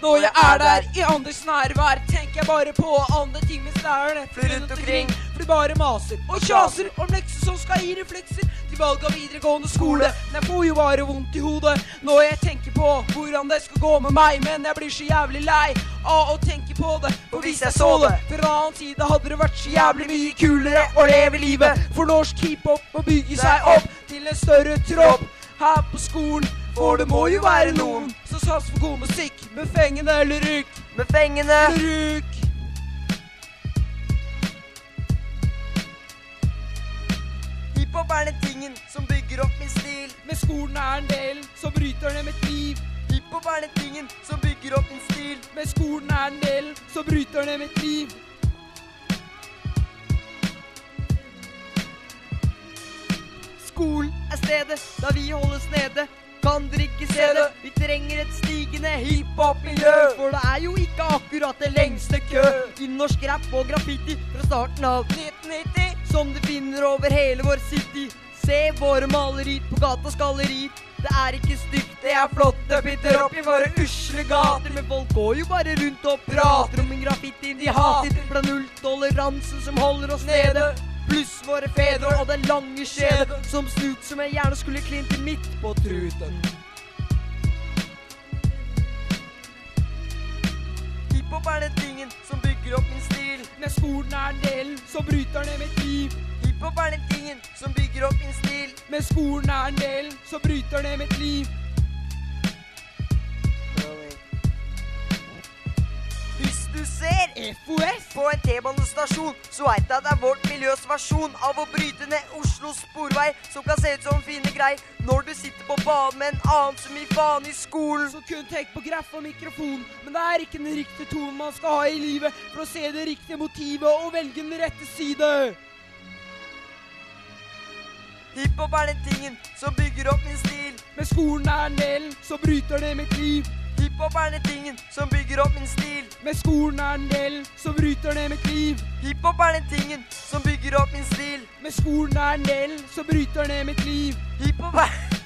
Når jeg er der i andres nærvær, tenker jeg bare på andre ting mens lærerne flyr rundt omkring. For de bare maser og kjaser om lekser som skal gi reflekser til valg av videregående skole. Men jeg får jo bare vondt i hodet når jeg tenker på hvordan det skal gå med meg. Men jeg blir så jævlig lei av å tenke på det. For hvis jeg så det fra en annen side, hadde det vært så jævlig mye kulere å leve livet. For norsk hiphop må bygge seg opp til en større tropp her på skolen. For det må jo være noen som satser for god musikk, med fengende eller rykk. Med fengende eller rykk. Hiphop er den tingen som bygger opp min stil. Men skolen er en del som bryter ned mitt liv. Hiphop er den tingen som bygger opp min stil. Men skolen er en del som bryter ned mitt liv. Skolen er stedet da vi holdes nede. Kan dere ikke se det? Vi trenger et stigende hiphop-miljø. For det er jo ikke akkurat det lengste kø i norsk rap og graffiti fra starten av 1990, som du finner over hele vår city. Se våre malerier på gatas gallerier. Det er ikke stygt, det er flott. Det bytter opp i våre usle gater. Men folk går jo bare rundt og prater om en graffiti de hater. For det er nulltoleranse som holder oss nede. Pluss våre fedre og den lange skjede som snut som jeg gjerne skulle klinte midt på truten. Hiphop er den tingen som bygger opp min stil. Men skolen er en del som bryter ned mitt liv. Hiphop er den tingen som bygger opp min stil. Men skolen er en del som bryter ned mitt liv. Hvis du ser FOS på en T-banestasjon, så vet jeg at det er vårt miljøs versjon av å bryte ned Oslos sporvei, som kan se ut som fine grei. Når du sitter på banen med en annen som gir faen i skolen, så kun tenk på graff og mikrofon. Men det er ikke den riktige tonen man skal ha i livet for å se det riktige motivet og velge den rette side. Hiphop er den tingen som bygger opp min stil. Men skolen er en del som bryter ned mitt liv. Hiphop er den tingen som bygger opp min stil. Men skolen er en del som bryter ned mitt liv. Hiphop er den tingen som bygger opp min stil. Men skolen er en del som bryter ned mitt liv. Hiphop er